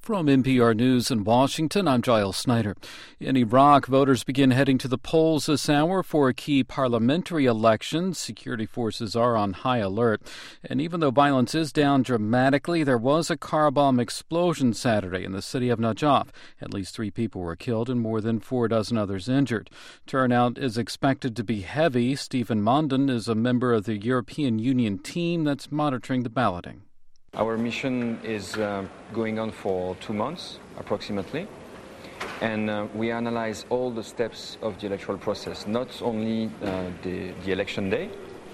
From NPR News in Washington, I'm Giles Snyder. In Iraq, voters begin heading to the polls this hour for a key parliamentary election. Security forces are on high alert. And even though violence is down dramatically, there was a car bomb explosion Saturday in the city of Najaf. At least 3 people were killed and more than 4 dozen others injured. Turnout is expected to be heavy. Stephen Mondon is a member of the European Union team that's monitoring the balloting. Our mission is going on for 2 months, approximately, and we analyze all the steps of the electoral process, not only the election day.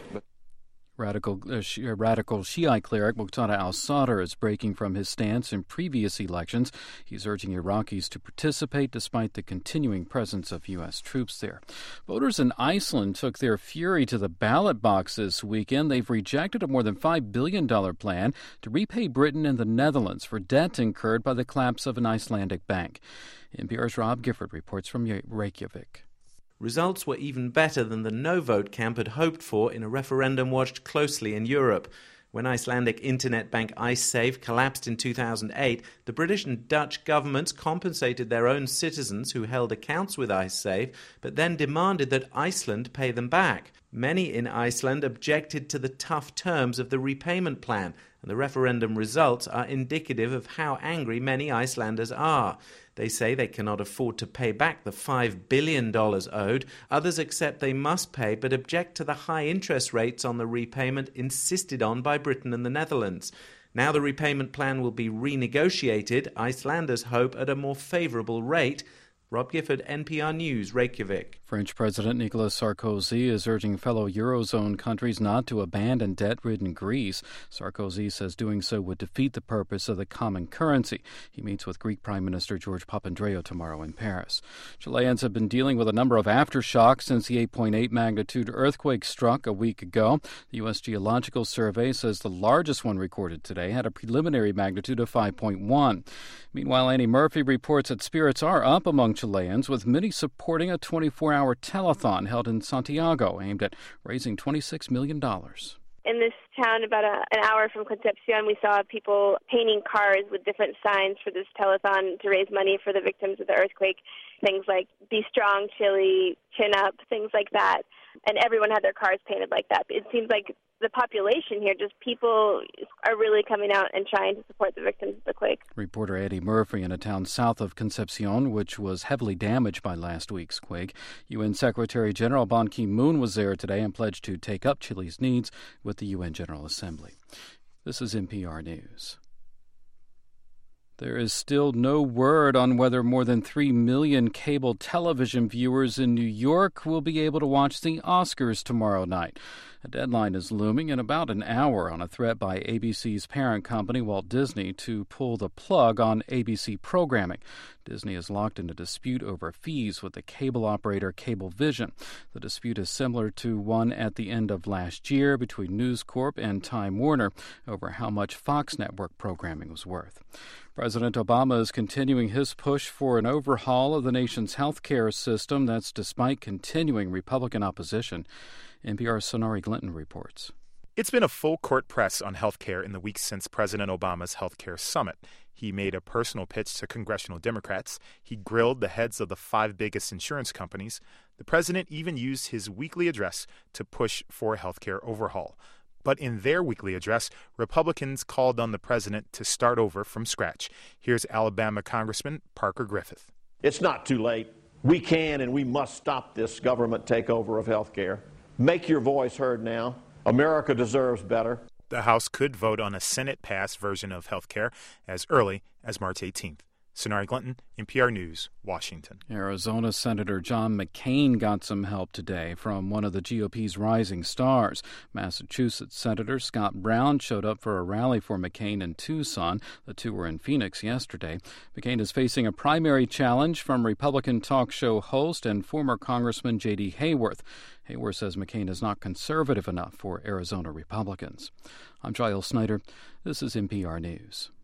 Radical Shiite cleric Muqtada al-Sadr is breaking from his stance in previous elections. He's urging Iraqis to participate despite the continuing presence of U.S. troops there. Voters in Iceland took their fury to the ballot box this weekend. They've rejected a more than $5 billion plan to repay Britain and the Netherlands for debt incurred by the collapse of an Icelandic bank. NPR's Rob Gifford reports from Reykjavik. Results were even better than the no-vote camp had hoped for in a referendum watched closely in Europe. When Icelandic internet bank Icesave collapsed in 2008, the British and Dutch governments compensated their own citizens who held accounts with Icesave, but then demanded that Iceland pay them back. Many in Iceland objected to the tough terms of the repayment plan, and the referendum results are indicative of how angry many Icelanders are. They say they cannot afford to pay back the $5 billion owed. Others accept they must pay, but object to the high interest rates on the repayment insisted on by Britain and the Netherlands. Now the repayment plan will be renegotiated. Icelanders hope at a more favourable rate. Rob Gifford, NPR News, Reykjavik. French President Nicolas Sarkozy is urging fellow Eurozone countries not to abandon debt-ridden Greece. Sarkozy says doing so would defeat the purpose of the common currency. He meets with Greek Prime Minister George Papandreou tomorrow in Paris. Chileans have been dealing with a number of aftershocks since the 8.8 magnitude earthquake struck a week ago. The U.S. Geological Survey says the largest one recorded today had a preliminary magnitude of 5.1. Meanwhile, Annie Murphy reports that spirits are up among Chileans, with many supporting a 24-hour telethon held in Santiago aimed at raising $26 million. In this town, about an hour from Concepcion, we saw people painting cars with different signs for this telethon to raise money for the victims of the earthquake. Things like "Be Strong, Chile," "Chin Up," things like that. And everyone had their cars painted like that. It seems like the population here, just people are really coming out and trying to support the victims of the quake. Reporter Eddie Murphy in a town south of Concepcion, which was heavily damaged by last week's quake. UN Secretary General Ban Ki-moon was there today and pledged to take up Chile's needs with the UN General Assembly. This is NPR News. There is still no word on whether more than 3 million cable television viewers in New York will be able to watch the Oscars tomorrow night. A deadline is looming in about an hour on a threat by ABC's parent company, Walt Disney, to pull the plug on ABC programming. Disney is locked in a dispute over fees with the cable operator Cablevision. The dispute is similar to one at the end of last year between News Corp and Time Warner over how much Fox network programming was worth. President Obama is continuing his push for an overhaul of the nation's health care system. That's despite continuing Republican opposition. NPR's Sonari Glinton reports. It's been a full-court press on health care in the weeks since President Obama's health care summit. He made a personal pitch to congressional Democrats. He grilled the heads of the 5 biggest insurance companies. The president even used his weekly address to push for a health care overhaul. But in their weekly address, Republicans called on the president to start over from scratch. Here's Alabama Congressman Parker Griffith. It's not too late. We can and we must stop this government takeover of health care. Make your voice heard now. America deserves better. The House could vote on a Senate-passed version of health care as early as March 18th. Sonari Glinton, NPR News, Washington. Arizona Senator John McCain got some help today from one of the GOP's rising stars. Massachusetts Senator Scott Brown showed up for a rally for McCain in Tucson. The two were in Phoenix yesterday. McCain is facing a primary challenge from Republican talk show host and former Congressman J.D. Hayworth. Hayworth says McCain is not conservative enough for Arizona Republicans. I'm Giles Snyder. This is NPR News.